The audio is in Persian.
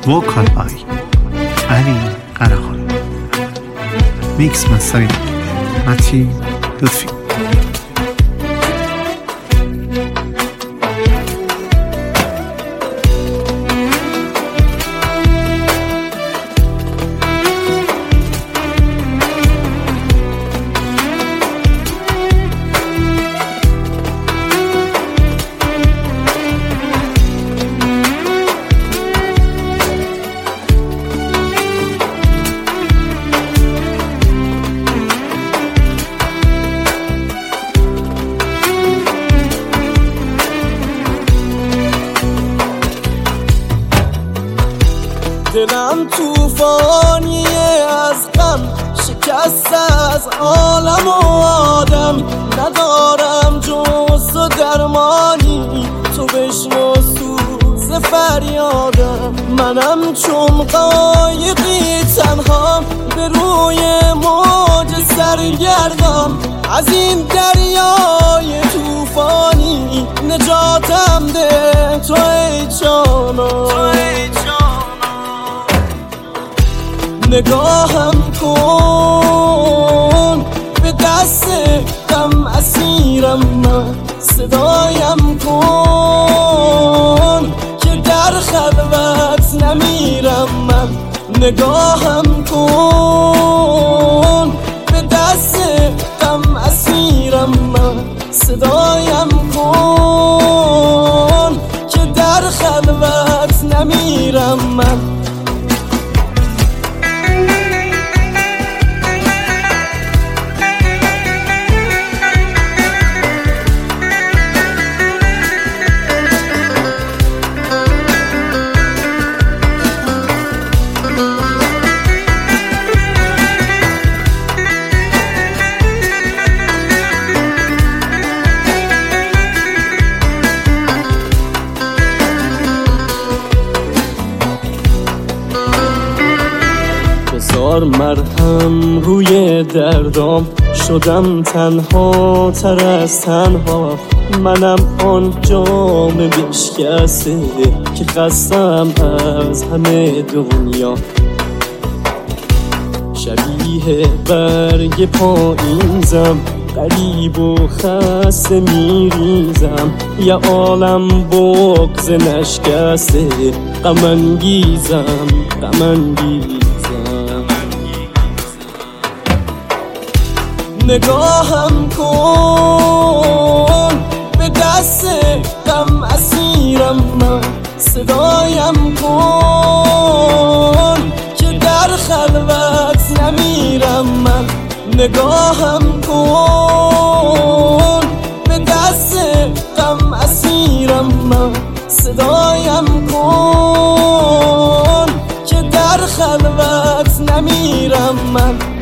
vocal by علی قره‌خانی. Mix mastering متین لطفی. دلم توفانیه از غم، شکست از عالم و آدم. ندارم جز تو درمانی، تو بشنو سوز فریادم. منم چون قایقی تنها به روی موج سرگردان. از این دریای توفانی نجاتم ده تو ای جانم. نگاهم کن به دست غم اسیرم من، صدایم کن که در خلوت نمیرم من. نگاهم کن به دست غم اسیرم من، صدایم کن که در خلوت نمیرم من. بذار مرهم روی دردام، شدم تنها تر از تنها. منم آن جام بشکسته که خستم از همه دنیا. شبیه برگ پاییزم، غریب و خسته میریزم. یه عالم بغض نشکسته، غم انگیزم غم انگیزم. نگاهم کن به دست غم اسیرم من، صدایم کن که در خلوت نمیرم من. نگاهم کن به دست غم اسیرم من، صدایم کن که در خلوت نمیرم من.